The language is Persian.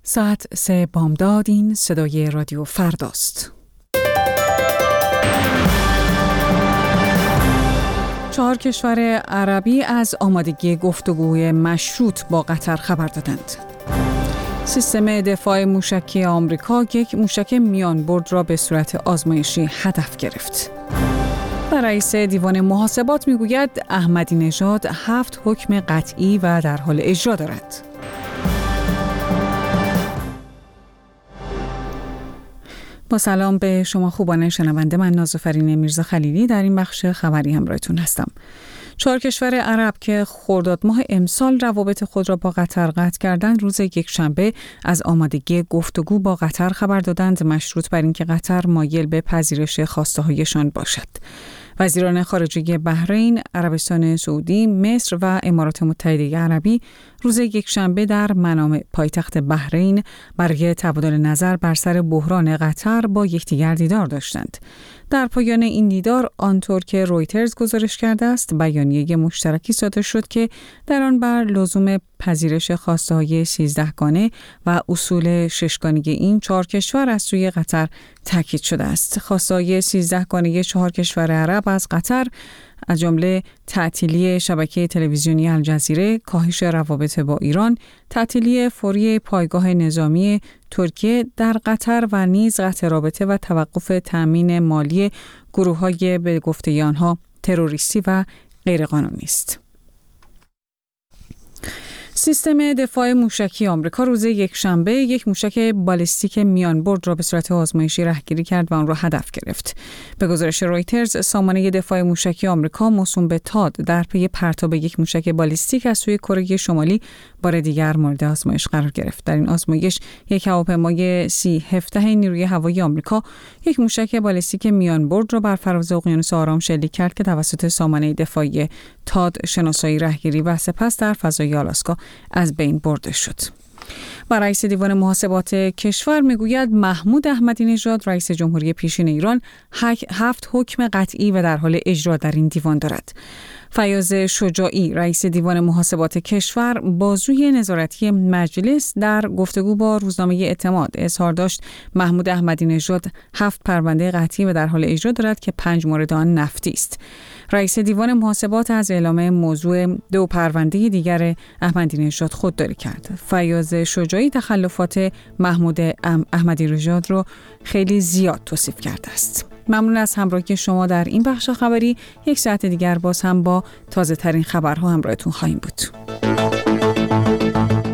ساعت 3 بامداد. این صدای رادیو فرداست. 4 کشور عربی از آمادگی گفتگوی مشروط با قطر خبر دادند. سیستم دفاع موشکی آمریکا یک موشک میانبرد را به صورت آزمایشی هدف گرفت. و رئیس دیوان محاسبات میگوید احمدی نژاد 7 حکم قطعی و در حال اجرا دارد. با سلام به شما خوبان شنونده، من نازافرین میرزا خلیلی در این بخش خبری همراهتون هستم. 4 کشور عرب که خرداد ماه امسال روابط خود را با قطر قطع کردند، روز یکشنبه از آمادگی گفتگو با قطر خبر دادند، مشروط بر اینکه قطر مایل به پذیرش خواسته‌هایشان باشد. وزیران خارجه بحرین، عربستان سعودی، مصر و امارات متحده عربی روز یکشنبه در منامه پایتخت بحرین برای تبادل نظر بر سر بحران قطر با یکدیگر دیدار داشتند. در پایان این دیدار، آنطور که رویترز گزارش کرده است، بیانیه مشترکی صادر شد که در آن بر لزوم پذیرش خواسته‌های 13 گانه و اصول 6 گانه این 4 کشور از سوی قطر تاکید شده است. خواسته‌های 13 گانه 4 کشور عرب از قطر از جمله تعطیلی شبکه تلویزیونی الجزیره، کاهش روابط با ایران، تعطیلی فوری پایگاه نظامی ترکیه در قطر و نیز قطع رابطه و توقف تأمین مالی گروه‌های به گفته آنها تروریستی و غیرقانونی است. سیستم دفاع موشکی آمریکا روز یکشنبه یک موشک بالستیک میانبرد را به صورت آزمایشی رهگیری کرد و آن را هدف گرفت. به گزارش رویترز، سامانه دفاع موشکی آمریکا موسوم به تاد در پی پرتاب یک موشک بالستیک از سوی کره شمالی بار دیگر مورد آزمایش قرار گرفت. در این آزمایش یک هواپیمای C-17 نیروی هوایی آمریکا یک موشک بالستیک میانبرد را بر فراز اقیانوس آرام شلیک کرد که توسط سامانه دفاعی تاد شناسایی، رهگیری و سپس در فضای آلاسکا از بین برده شد. و رئیس دیوان محاسبات کشور میگوید محمود احمدی نژاد رئیس جمهوری پیشین ایران 7 حکم قطعی و در حال اجرا در این دیوان دارد. فیاض شجاعی رئیس دیوان محاسبات کشور بازوی نظارتی مجلس در گفتگو با روزنامه اعتماد اظهار داشت محمود احمدی نژاد 7 پرونده قطعی و در حال اجرا دارد که 5 مورد آن نفتی است. رئیس دیوان محاسبات از اعلام موضوع 2 پرونده دیگر احمدی نژاد خودداری کرد. فیاض شجاعی تخلفات محمود احمدی نژاد رو خیلی زیاد توصیف کرده است. ممنون از همراهی شما در این بخش خبری. 1 ساعت دیگر باز هم با تازه ترین خبرها همراهتون خواهیم بود.